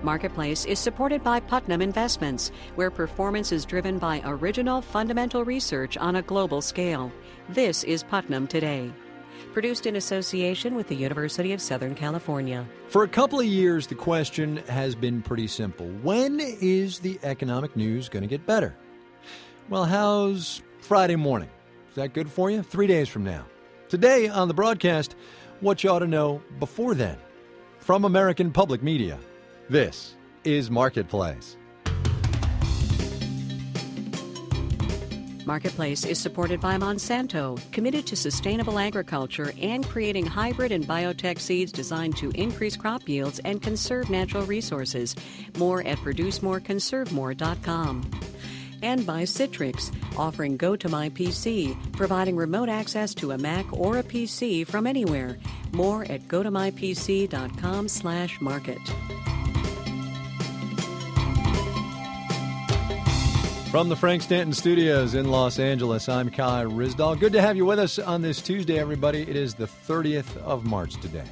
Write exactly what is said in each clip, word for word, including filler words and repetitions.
Marketplace is supported by Putnam Investments, where performance is driven by original fundamental research on a global scale. This is Putnam Today. Produced in association with the University of Southern California. For a couple of years, the question has been pretty simple. When is the economic news going to get better? Well, how's Friday morning? Is that good for you? Three days from now. Today on the broadcast, what you ought to know before then. From American Public Media, this is Marketplace. Marketplace is supported by Monsanto, committed to sustainable agriculture and creating hybrid and biotech seeds designed to increase crop yields and conserve natural resources. More at produce more conserve more dot com. And by Citrix, offering GoToMyPC, providing remote access to a Mac or a P C from anywhere. More at gotomypc dot com slash market. From the Frank Stanton Studios in Los Angeles, I'm Kai Ryssdal. Good to have you with us on this Tuesday, everybody. It is the thirtieth of March today.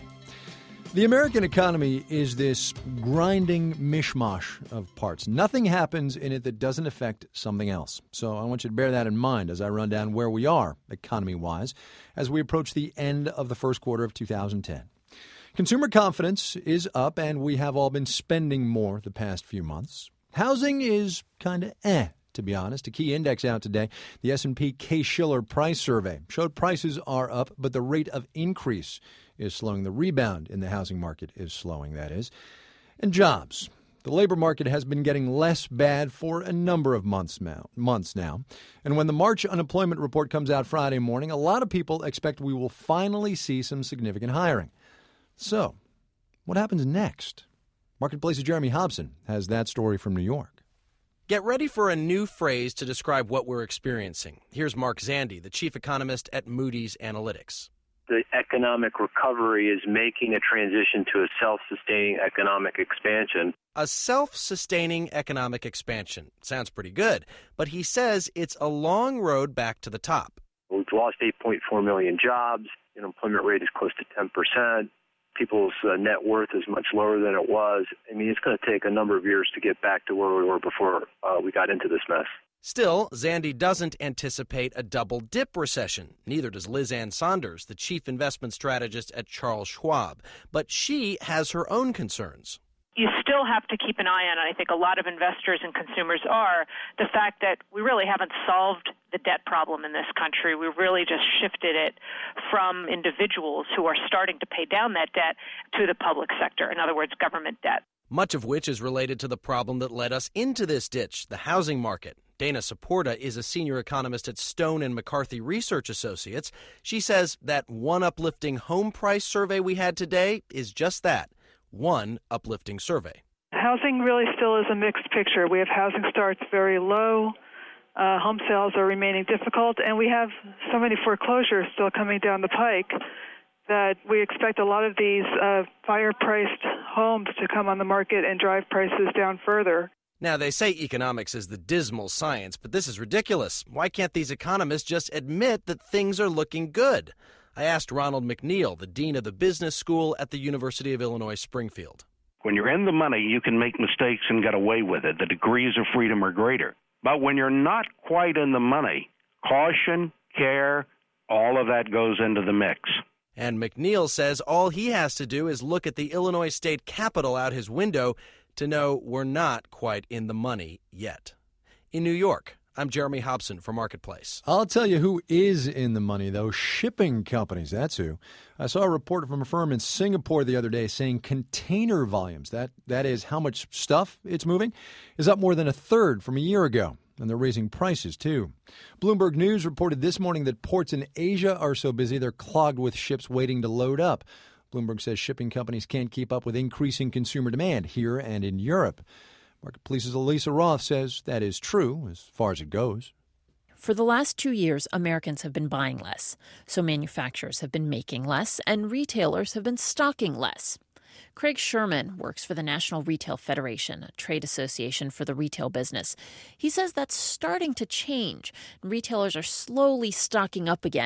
The American economy is this grinding mishmash of parts. Nothing happens in it that doesn't affect something else. So I want you to bear that in mind as I run down where we are, economy-wise, as we approach the end of the first quarter of two thousand ten. Consumer confidence is up, and we have all been spending more the past few months. Housing is kind of eh. To be honest, a key index out today, the S and P Case-Shiller Price Survey, showed prices are up, but the rate of increase is slowing. The rebound in the housing market is slowing, that is. And jobs. The labor market has been getting less bad for a number of months now. Months now. And when the March unemployment report comes out Friday morning, a lot of people expect we will finally see some significant hiring. So, what happens next? Marketplace's Jeremy Hobson has that story from New York. Get ready for a new phrase to describe what we're experiencing. Here's Mark Zandi, the chief economist at Moody's Analytics. The economic recovery is making a transition to a self-sustaining economic expansion. A self-sustaining economic expansion. Sounds pretty good, but he says it's a long road back to the top. We've lost eight point four million jobs. The unemployment rate is close to ten percent. People's uh, net worth is much lower than it was. I mean, it's going to take a number of years to get back to where we were before uh, we got into this mess. Still, Zandi doesn't anticipate a double-dip recession. Neither does Liz Ann Sonders, the chief investment strategist at Charles Schwab. But she has her own concerns. You still have to keep an eye on, and I think a lot of investors and consumers are, the fact that we really haven't solved the debt problem in this country. We've really just shifted it from individuals who are starting to pay down that debt to the public sector, in other words, government debt. Much of which is related to the problem that led us into this ditch, the housing market. Dana Saporta is a senior economist at Stone and McCarthy Research Associates. She says that one uplifting home price survey we had today is just that. One uplifting survey. Housing really still is a mixed picture. We have housing starts very low, uh, home sales are remaining difficult, and we have so many foreclosures still coming down the pike that we expect a lot of these uh, fire-priced homes to come on the market and drive prices down further. Now, they say economics is the dismal science, but this is ridiculous. Why can't these economists just admit that things are looking good? I asked Ronald McNeil, the dean of the business school at the University of Illinois Springfield. When you're in the money, you can make mistakes and get away with it. The degrees of freedom are greater. But when you're not quite in the money, caution, care, all of that goes into the mix. And McNeil says all he has to do is look at the Illinois State Capitol out his window to know we're not quite in the money yet. In New York, I'm Jeremy Hobson for Marketplace. I'll tell you who is in the money, though. Shipping companies, that's who. I saw a report from a firm in Singapore the other day saying container volumes, that, that is how much stuff it's moving, is up more than a third from a year ago. And they're raising prices, too. Bloomberg News reported this morning that ports in Asia are so busy they're clogged with ships waiting to load up. Bloomberg says shipping companies can't keep up with increasing consumer demand here and in Europe. Marketplace's Elisa Roth says that is true as far as it goes. For the last two years, Americans have been buying less. So manufacturers have been making less and retailers have been stocking less. Craig Sherman works for the National Retail Federation, a trade association for the retail business. He says that's starting to change. Retailers are slowly stocking up again.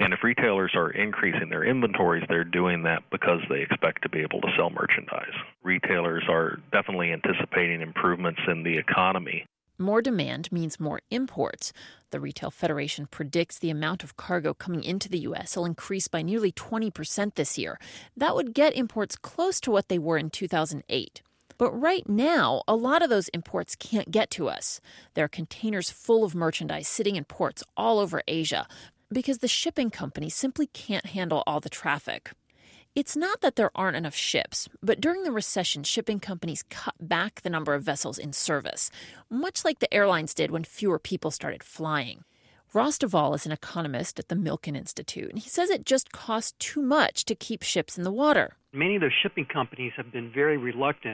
And if retailers are increasing their inventories, they're doing that because they expect to be able to sell merchandise. Retailers are definitely anticipating improvements in the economy. More demand means more imports. The Retail Federation predicts the amount of cargo coming into the U S will increase by nearly twenty percent this year. That would get imports close to what they were in two thousand eight. But right now, a lot of those imports can't get to us. There are containers full of merchandise sitting in ports all over Asia because the shipping companies simply can't handle all the traffic. It's not that there aren't enough ships, but during the recession, shipping companies cut back the number of vessels in service, much like the airlines did when fewer people started flying. Ross Duvall is an economist at the Milken Institute, and he says it just costs too much to keep ships in the water. Many of those shipping companies have been very reluctant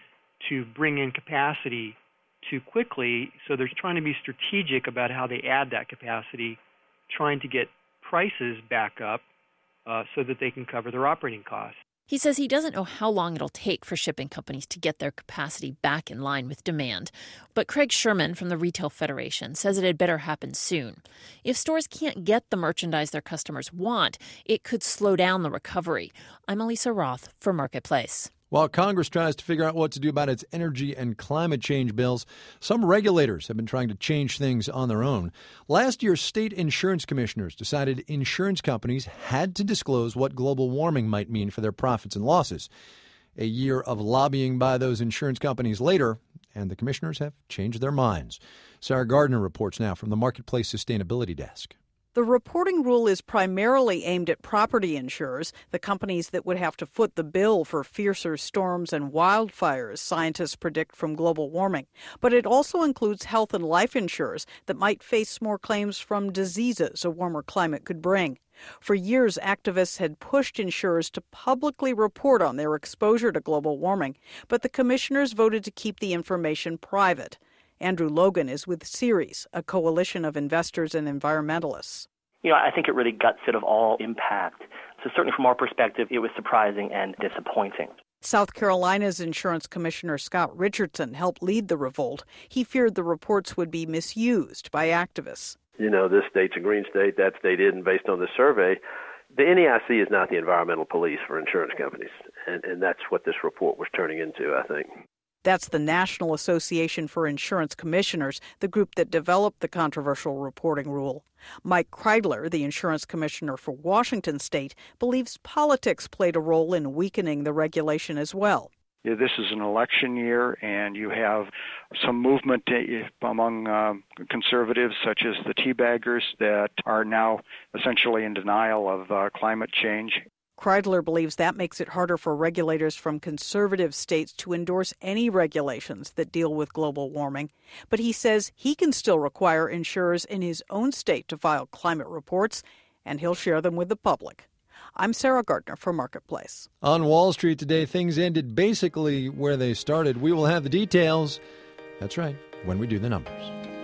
to bring in capacity too quickly, so they're trying to be strategic about how they add that capacity, trying to get prices back up uh, so that they can cover their operating costs. He says he doesn't know how long it'll take for shipping companies to get their capacity back in line with demand. But Craig Sherman from the Retail Federation says it had better happen soon. If stores can't get the merchandise their customers want, it could slow down the recovery. I'm Elisa Roth for Marketplace. While Congress tries to figure out what to do about its energy and climate change bills, some regulators have been trying to change things on their own. Last year, state insurance commissioners decided insurance companies had to disclose what global warming might mean for their profits and losses. A year of lobbying by those insurance companies later, and the commissioners have changed their minds. Sarah Gardner reports now from the Marketplace Sustainability Desk. The reporting rule is primarily aimed at property insurers, the companies that would have to foot the bill for fiercer storms and wildfires, scientists predict from global warming. But it also includes health and life insurers that might face more claims from diseases a warmer climate could bring. For years, activists had pushed insurers to publicly report on their exposure to global warming, but the commissioners voted to keep the information private. Andrew Logan is with Ceres, a coalition of investors and environmentalists. You know, I think it really guts it of all impact. So certainly from our perspective, it was surprising and disappointing. South Carolina's insurance commissioner Scott Richardson helped lead the revolt. He feared the reports would be misused by activists. You know, this state's a green state, that state isn't, based on the survey. The N E I C is not the environmental police for insurance companies, and, and that's what this report was turning into, I think. That's the National Association for Insurance Commissioners, the group that developed the controversial reporting rule. Mike Kreidler, the insurance commissioner for Washington state, believes politics played a role in weakening the regulation as well. Yeah, this is an election year, and you have some movement among uh, conservatives, such as the teabaggers, that are now essentially in denial of uh, climate change. Kreidler believes that makes it harder for regulators from conservative states to endorse any regulations that deal with global warming. But he says he can still require insurers in his own state to file climate reports, and he'll share them with the public. I'm Sarah Gardner for Marketplace. On Wall Street today, things ended basically where they started. We will have the details. That's right, when we do the numbers.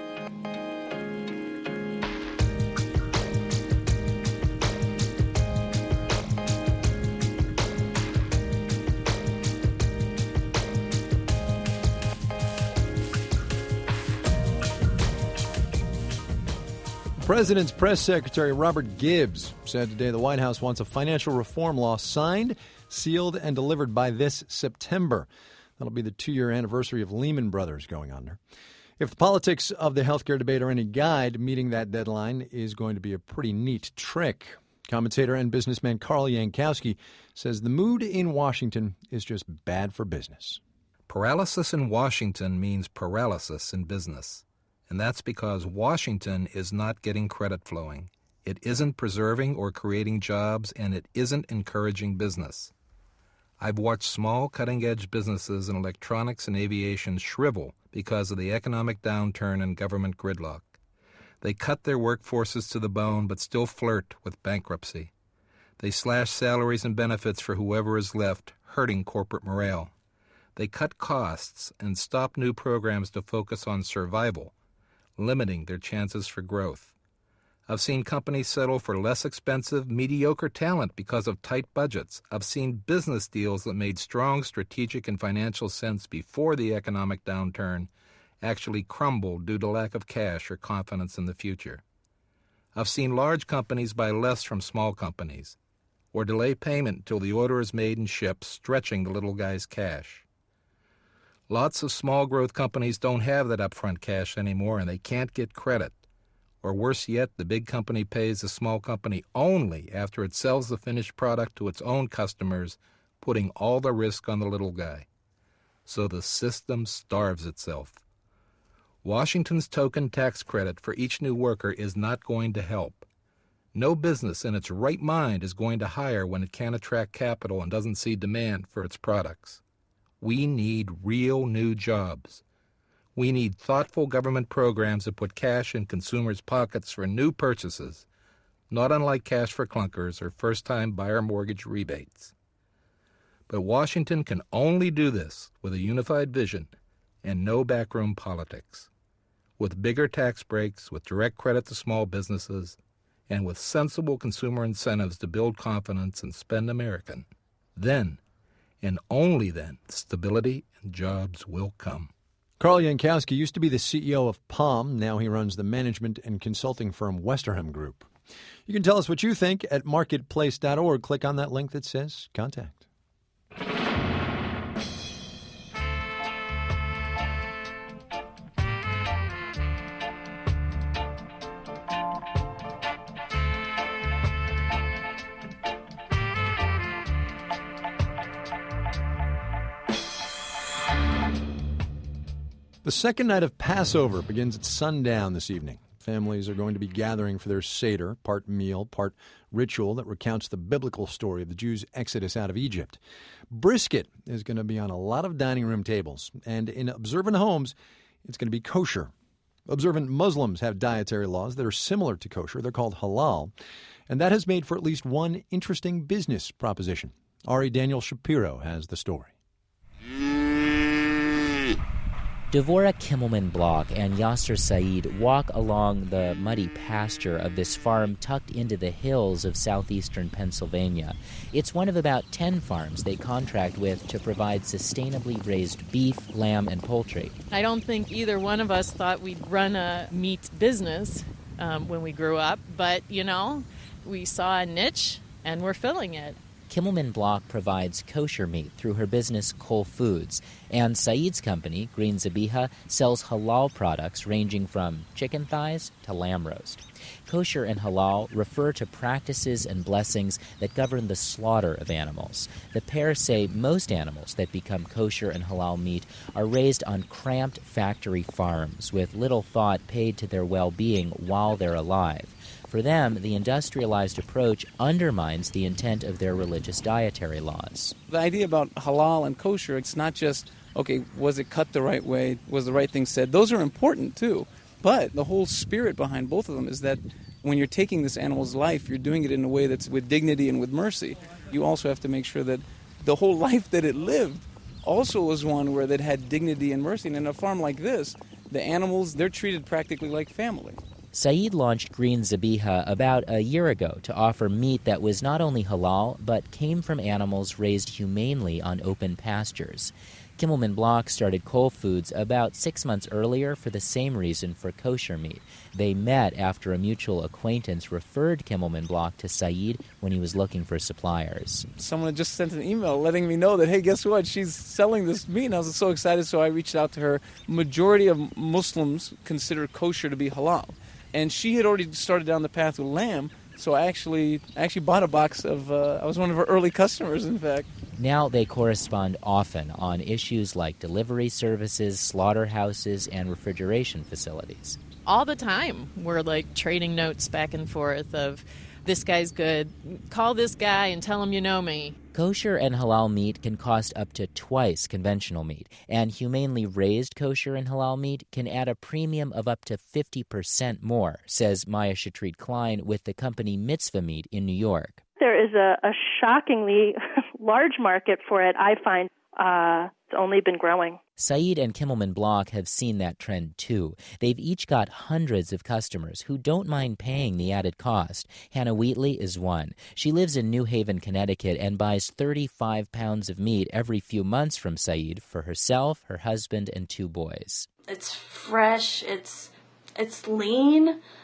The President's press secretary, Robert Gibbs, said today the White House wants a financial reform law signed, sealed, and delivered by this September. That'll be the two-year anniversary of Lehman Brothers going under. If the politics of the healthcare debate are any guide, meeting that deadline is going to be a pretty neat trick. Commentator and businessman Carl Yankowski says the mood in Washington is just bad for business. Paralysis in Washington means paralysis in business. And that's because Washington is not getting credit flowing. It isn't preserving or creating jobs, and it isn't encouraging business. I've watched small, cutting-edge businesses in electronics and aviation shrivel because of the economic downturn and government gridlock. They cut their workforces to the bone but still flirt with bankruptcy. They slash salaries and benefits for whoever is left, hurting corporate morale. They cut costs and stop new programs to focus on survival, limiting their chances for growth. I've seen companies settle for less expensive, mediocre talent because of tight budgets. I've seen business deals that made strong strategic and financial sense before the economic downturn actually crumble due to lack of cash or confidence in the future. I've seen large companies buy less from small companies, or delay payment until the order is made and shipped, stretching the little guy's cash. Lots of small growth companies don't have that upfront cash anymore, and they can't get credit. Or worse yet, the big company pays the small company only after it sells the finished product to its own customers, putting all the risk on the little guy. So the system starves itself. Washington's token tax credit for each new worker is not going to help. No business in its right mind is going to hire when it can't attract capital and doesn't see demand for its products. We need real new jobs. We need thoughtful government programs that put cash in consumers' pockets for new purchases, not unlike cash for clunkers or first-time buyer mortgage rebates. But Washington can only do this with a unified vision and no backroom politics, with bigger tax breaks, with direct credit to small businesses, and with sensible consumer incentives to build confidence and spend American. Then, and only then, stability and jobs will come. Carl Yankowski used to be the C E O of Palm. Now he runs the management and consulting firm Westerham Group. You can tell us what you think at marketplace dot org. Click on that link that says Contact. The second night of Passover begins at sundown this evening. Families are going to be gathering for their Seder, part meal, part ritual that recounts the biblical story of the Jews' exodus out of Egypt. Brisket is going to be on a lot of dining room tables, and in observant homes, it's going to be kosher. Observant Muslims have dietary laws that are similar to kosher. They're called halal, and that has made for at least one interesting business proposition. Ari Daniel Shapiro has the story. Devorah Kimmelman-Block and Yasser Said walk along the muddy pasture of this farm tucked into the hills of southeastern Pennsylvania. It's one of about ten farms they contract with to provide sustainably raised beef, lamb, and poultry. I don't think either one of us thought we'd run a meat business um, when we grew up, but, you know, we saw a niche and we're filling it. Kimmelman-Block provides kosher meat through her business Cole Foods, and Said's company, Green Zabiha, sells halal products ranging from chicken thighs to lamb roast. Kosher and halal refer to practices and blessings that govern the slaughter of animals. The pair say most animals that become kosher and halal meat are raised on cramped factory farms with little thought paid to their well-being while they're alive. For them, the industrialized approach undermines the intent of their religious dietary laws. The idea about halal and kosher, it's not just, okay, was it cut the right way? Was the right thing said? Those are important, too. But the whole spirit behind both of them is that when you're taking this animal's life, you're doing it in a way that's with dignity and with mercy. You also have to make sure that the whole life that it lived also was one where it had dignity and mercy. And in a farm like this, the animals, they're treated practically like family. Said launched Green Zabiha about a year ago to offer meat that was not only halal, but came from animals raised humanely on open pastures. Kimmelman-Block started Cole Foods about six months earlier for the same reason for kosher meat. They met after a mutual acquaintance referred Kimmelman-Block to Said when he was looking for suppliers. Someone just sent an email letting me know that, hey, guess what? She's selling this meat. And I was so excited, so I reached out to her. Majority of Muslims consider kosher to be halal. And she had already started down the path with lamb, so I actually I actually bought a box of, uh, I was one of her early customers, in fact. Now they correspond often on issues like delivery services, slaughterhouses, and refrigeration facilities. All the time, we're like trading notes back and forth of, this guy's good, call this guy and tell him you know me. Kosher and halal meat can cost up to twice conventional meat, and humanely raised kosher and halal meat can add a premium of up to fifty percent more, says Maya Shatrit Klein with the company Mitzvah Meat in New York. There is a, a shockingly large market for it, I find. Uh, it's only been growing. Said and Kimmelman-Block have seen that trend, too. They've each got hundreds of customers who don't mind paying the added cost. Hannah Wheatley is one. She lives in New Haven, Connecticut, and buys thirty-five pounds of meat every few months from Said for herself, her husband, and two boys. It's fresh. It's it's lean.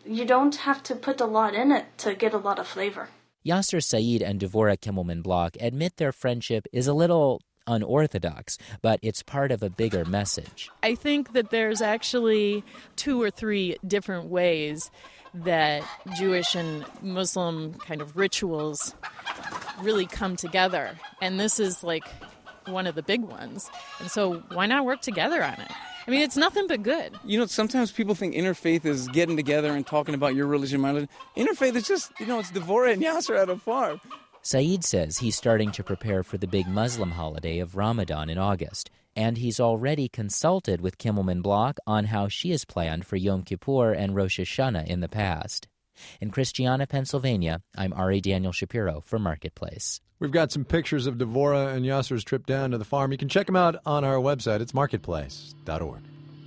You don't have to put a lot in it to get a lot of flavor. Yasser Said and Devorah Kimmelman-Block admit their friendship is a little unorthodox, but it's part of a bigger message. I think that there's actually two or three different ways that Jewish and Muslim kind of rituals really come together. And this is like one of the big ones. And so why not work together on it? I mean, it's nothing but good. You know, sometimes people think interfaith is getting together and talking about your religion, my religion. Interfaith is just, you know, it's Devorah and Yasser at a farm. Said says he's starting to prepare for the big Muslim holiday of Ramadan in August, and he's already consulted with Kimmelman-Block on how she has planned for Yom Kippur and Rosh Hashanah in the past. In Christiana, Pennsylvania, I'm Ari Daniel Shapiro for Marketplace. We've got some pictures of Devorah and Yasser's trip down to the farm. You can check them out on our website. It's marketplace dot org.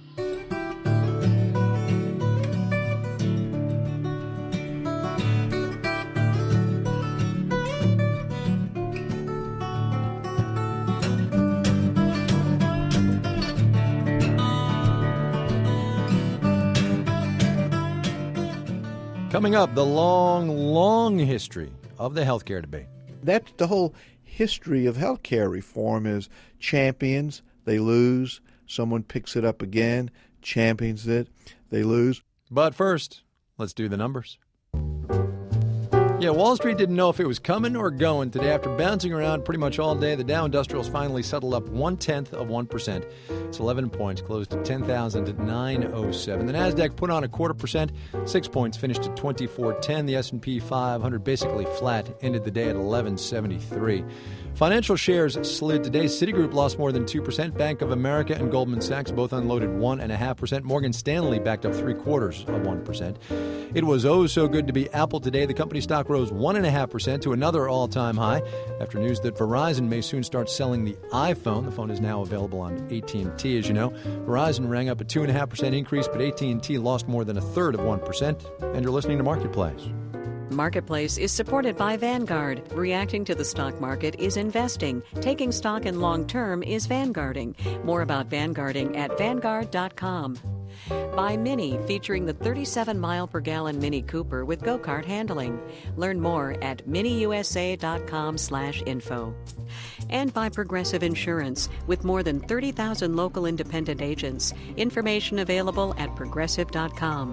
Coming up, the long, long history of the healthcare debate. That's the whole history of healthcare reform is champions, they lose, someone picks it up again, champions it, they lose. But first, let's do the numbers. Yeah, Wall Street didn't know if it was coming or going today. After bouncing around pretty much all day, the Dow Industrials finally settled up one-tenth of one percent. It's eleven points, closed at ten thousand nine hundred seven. The Nasdaq put on a quarter percent, six points, finished at twenty-four ten. The S and P five hundred basically flat, ended the day at eleven seventy-three. Financial shares slid today. Citigroup lost more than two percent. Bank of America and Goldman Sachs both unloaded one point five percent. Morgan Stanley backed up three-quarters of one percent. It was oh so good to be Apple today. The company stock rose one point five percent to another all-time high after news that Verizon may soon start selling the iPhone. The phone is now available on A T and T, as you know. Verizon rang up a two point five percent increase, but A T and T lost more than a third of one percent. And you're listening to Marketplace. Marketplace is supported by Vanguard. Reacting to the stock market is investing. Taking stock in long term is Vanguarding. More about Vanguarding at Vanguard dot com. By Mini, featuring the thirty-seven mile per gallon Mini Cooper with go-kart handling. Learn more at mini u s a dot com slash info. And by Progressive Insurance, with more than thirty thousand local independent agents. Information available at progressive dot com.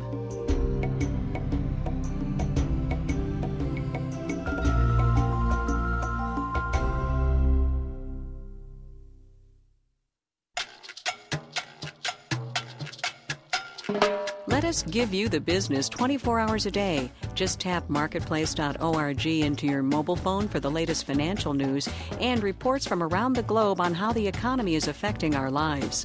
Let us give you the business twenty-four hours a day. Just tap marketplace dot org into your mobile phone for the latest financial news and reports from around the globe on how the economy is affecting our lives.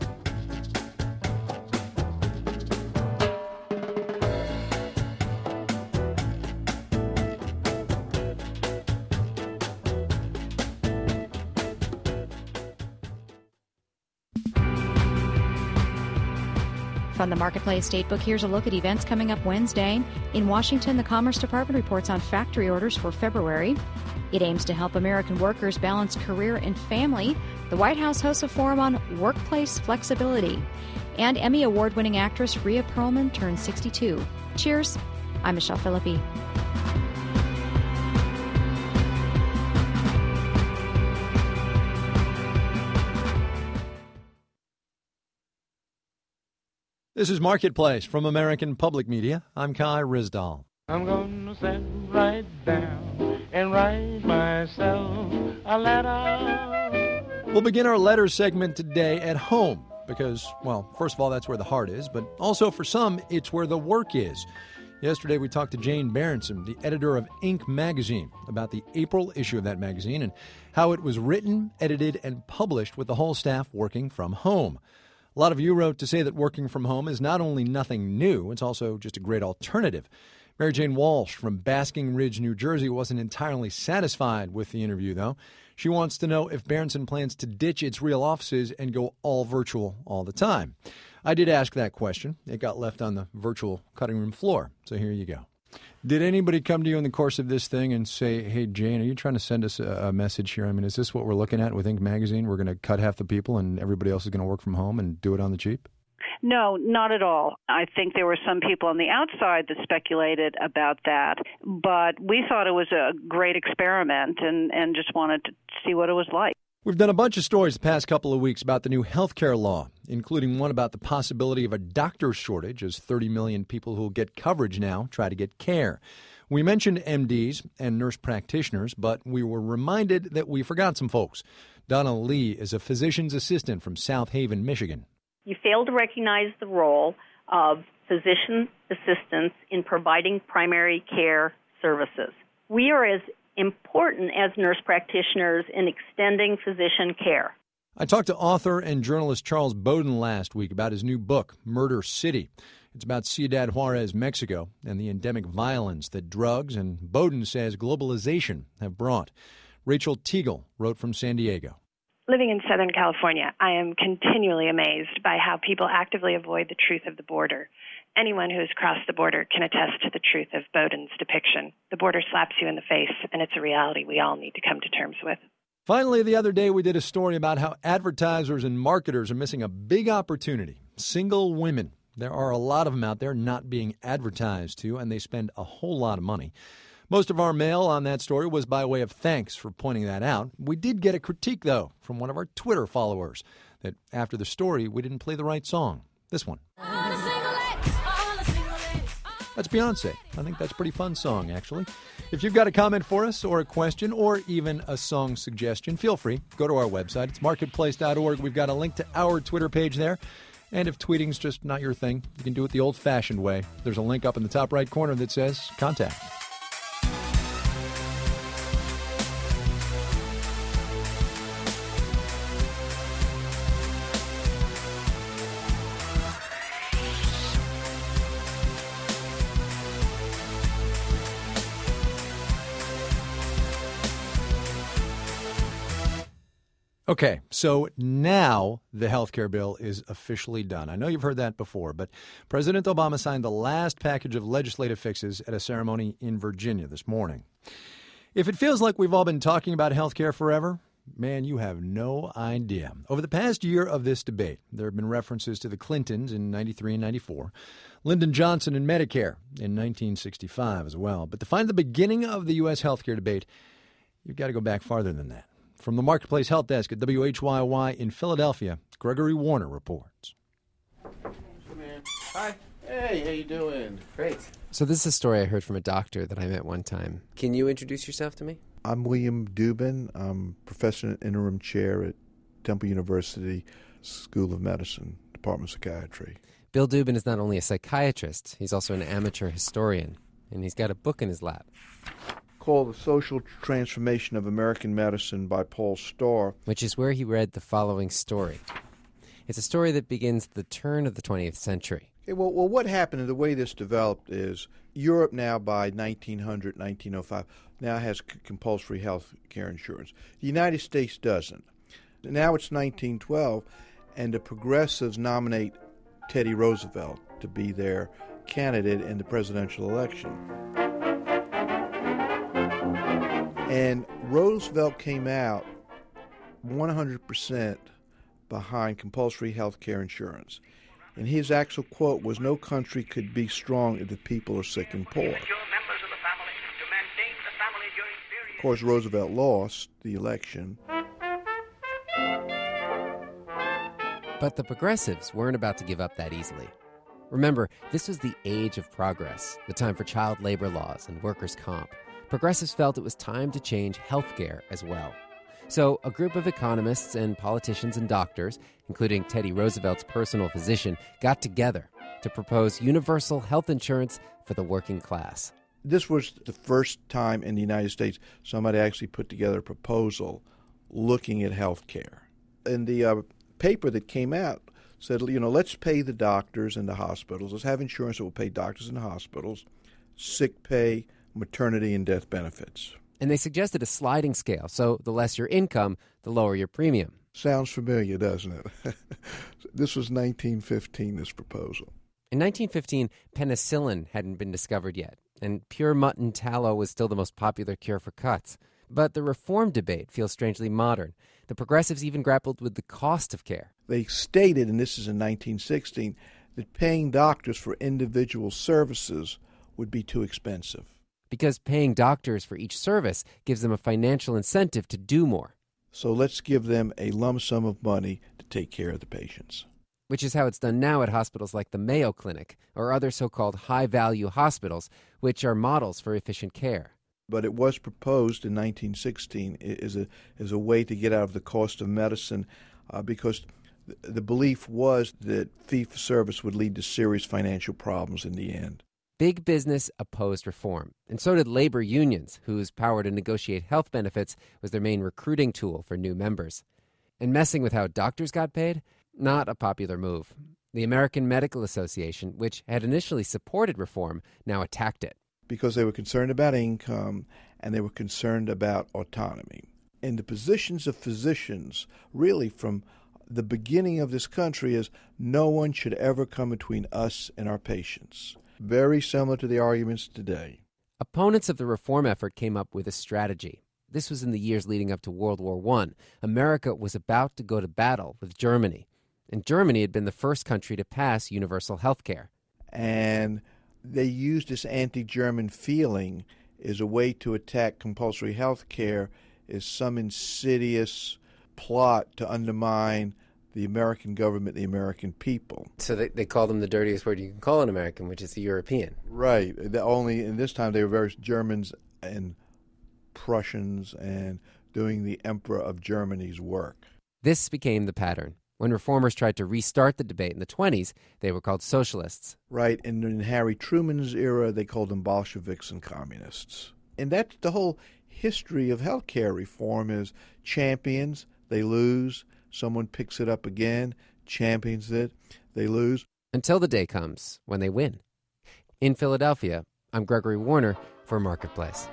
From the Marketplace Datebook, here's a look at events coming up Wednesday. In Washington, the Commerce Department reports on factory orders for February. It aims to help American workers balance career and family. The White House hosts a forum on workplace flexibility. And Emmy Award-winning actress Rhea Perlman turns sixty-two. Cheers. I'm Michelle Philippi. This is Marketplace from American Public Media. I'm Kai Rizdal. I'm gonna sit right down and write myself a letter. We'll begin our letter segment today at home because, well, first of all, that's where the heart is, but also for some, it's where the work is. Yesterday, we talked to Jane Berenson, the editor of Inc magazine, about the April issue of that magazine and how it was written, edited, and published with the whole staff working from home. A lot of you wrote to say that working from home is not only nothing new, it's also just a great alternative. Mary Jane Walsh from Basking Ridge, New Jersey, wasn't entirely satisfied with the interview, though. She wants to know if Berenson plans to ditch its real offices and go all virtual all the time. I did ask that question. It got left on the virtual cutting room floor, so here you go. Did anybody come to you in the course of this thing and say, hey, Jane, are you trying to send us a, a message here? I mean, is this what we're looking at with Inc magazine? We're going to cut half the people and everybody else is going to work from home and do it on the cheap? No, not at all. I think there were some people on the outside that speculated about that, but we thought it was a great experiment and, and just wanted to see what it was like. We've done a bunch of stories the past couple of weeks about the new health care law, including one about the possibility of a doctor shortage as thirty million people who get coverage now try to get care. We mentioned M Ds and nurse practitioners, but we were reminded that we forgot some folks. Donna Lee is a physician's assistant from South Haven, Michigan. You fail to recognize the role of physician assistants in providing primary care services. We are as important as nurse practitioners in extending physician care. I talked to author and journalist Charles Bowden last week about his new book, Murder City. It's about Ciudad Juarez, Mexico, and the endemic violence that drugs and, Bowden says, globalization have brought. Rachel Teagle wrote from San Diego. Living in Southern California, I am continually amazed by how people actively avoid the truth of the border. Anyone who has crossed the border can attest to the truth of Bowden's depiction. The border slaps you in the face, and it's a reality we all need to come to terms with. Finally, the other day we did a story about how advertisers and marketers are missing a big opportunity. Single women. There are a lot of them out there not being advertised to, and they spend a whole lot of money. Most of our mail on that story was by way of thanks for pointing that out. We did get a critique, though, from one of our Twitter followers that after the story, we didn't play the right song. This one. That's Beyonce. I think that's a pretty fun song, actually. If you've got a comment for us or a question or even a song suggestion, feel free. Go to our website. It's marketplace dot org. We've got a link to our Twitter page there. And if tweeting's just not your thing, you can do it the old-fashioned way. There's a link up in the top right corner that says Contact. Okay, so now the health care bill is officially done. I know you've heard that before, but President Obama signed the last package of legislative fixes at a ceremony in Virginia this morning. If it feels like we've all been talking about health care forever, man, you have no idea. Over the past year of this debate, there have been references to the Clintons in ninety-three and ninety-four, Lyndon Johnson and Medicare in nineteen sixty-five as well. But to find the beginning of the U S health care debate, you've got to go back farther than that. From the Marketplace Health Desk at W H Y Y in Philadelphia, Gregory Warner reports. Hi. Hey, how you doing? Great. So this is a story I heard from a doctor that I met one time. Can you introduce yourself to me? I'm William Dubin. I'm professor and interim chair at Temple University School of Medicine, Department of Psychiatry. Bill Dubin is not only a psychiatrist, he's also an amateur historian, and he's got a book in his lap. Called The Social Transformation of American Medicine by Paul Starr. Which is where he read the following story. It's a story that begins the turn of the twentieth century. Okay, well, well, what happened and the way this developed is Europe now by nineteen hundred, nineteen oh five now has c- compulsory health care insurance. The United States doesn't. Now it's nineteen twelve, and the progressives nominate Teddy Roosevelt to be their candidate in the presidential election. And Roosevelt came out one hundred percent behind compulsory health care insurance. And his actual quote was, "No country could be strong if the people are sick and poor." Of course, Roosevelt lost the election. But the progressives weren't about to give up that easily. Remember, this was the age of progress, the time for child labor laws and workers' comp. Progressives felt it was time to change health care as well. So a group of economists and politicians and doctors, including Teddy Roosevelt's personal physician, got together to propose universal health insurance for the working class. This was the first time in the United States somebody actually put together a proposal looking at health care. And the uh, paper that came out said, you know, let's pay the doctors and the hospitals. Let's have insurance that will pay doctors and the hospitals, sick pay, maternity and death benefits. And they suggested a sliding scale, so the less your income, the lower your premium. Sounds familiar, doesn't it? This was nineteen fifteen, this proposal. In nineteen fifteen, penicillin hadn't been discovered yet, and pure mutton tallow was still the most popular cure for cuts. But the reform debate feels strangely modern. The progressives even grappled with the cost of care. They stated, and this is in nineteen sixteen, that paying doctors for individual services would be too expensive. Because paying doctors for each service gives them a financial incentive to do more. So let's give them a lump sum of money to take care of the patients. Which is how it's done now at hospitals like the Mayo Clinic or other so-called high-value hospitals, which are models for efficient care. But it was proposed in nineteen sixteen as a, as a way to get out of the cost of medicine uh, because the belief was that fee-for-service would lead to serious financial problems in the end. Big business opposed reform, and so did labor unions, whose power to negotiate health benefits was their main recruiting tool for new members. And messing with how doctors got paid? Not a popular move. The American Medical Association, which had initially supported reform, now attacked it. Because they were concerned about income and they were concerned about autonomy. And the positions of physicians, really from the beginning of this country, is no one should ever come between us and our patients. Very similar to the arguments today. Opponents of the reform effort came up with a strategy. This was in the years leading up to World War One. America was about to go to battle with Germany. And Germany had been the first country to pass universal health care. And they used this anti-German feeling as a way to attack compulsory health care as some insidious plot to undermine the American government, the American people. So they, they call them the dirtiest word you can call an American, which is the European. Right. The only, in this time, they were very Germans and Prussians and doing the Emperor of Germany's work. This became the pattern. When reformers tried to restart the debate in the twenties, they were called socialists. Right. And in Harry Truman's era, they called them Bolsheviks and communists. And that's the whole history of healthcare reform is champions, they lose, someone picks it up again, champions it, they lose. Until the day comes when they win. In Philadelphia, I'm Gregory Warner for Marketplace.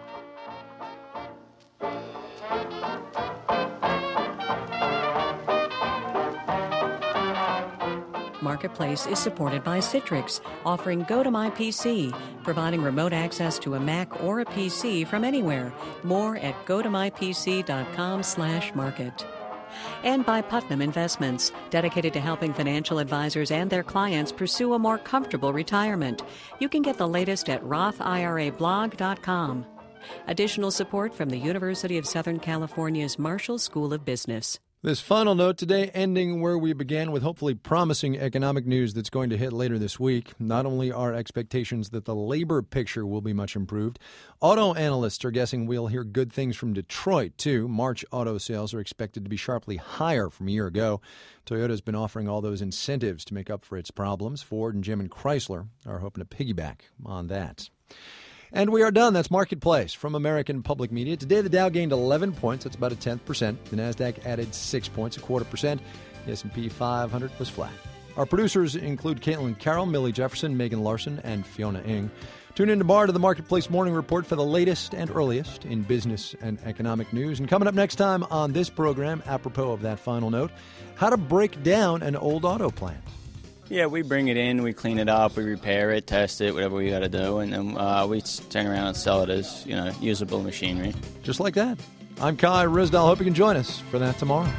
Marketplace is supported by Citrix, offering GoToMyPC, providing remote access to a Mac or a P C from anywhere. More at gotomypc.com slash market. And by Putnam Investments, dedicated to helping financial advisors and their clients pursue a more comfortable retirement. You can get the latest at roth I R A blog dot com. Additional support from the University of Southern California's Marshall School of Business. This final note today ending where we began with hopefully promising economic news that's going to hit later this week. Not only are expectations that the labor picture will be much improved, auto analysts are guessing we'll hear good things from Detroit, too. March auto sales are expected to be sharply higher from a year ago. Toyota's been offering all those incentives to make up for its problems. Ford and G M and Chrysler are hoping to piggyback on that. And we are done. That's Marketplace from American Public Media. Today, the Dow gained eleven points. That's about a tenth percent. The NASDAQ added six points, a quarter percent. The S and P five hundred was flat. Our producers include Caitlin Carroll, Millie Jefferson, Megan Larson, and Fiona Ng. Tune in tomorrow to the Marketplace Morning Report for the latest and earliest in business and economic news. And coming up next time on this program, apropos of that final note, how to break down an old auto plant. Yeah, we bring it in, we clean it up, we repair it, test it, whatever we got to do, and then uh, we turn around and sell it as, you know, usable machinery. Just like that. I'm Kai Risdal. Hope you can join us for that tomorrow.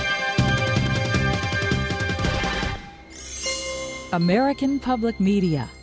American Public Media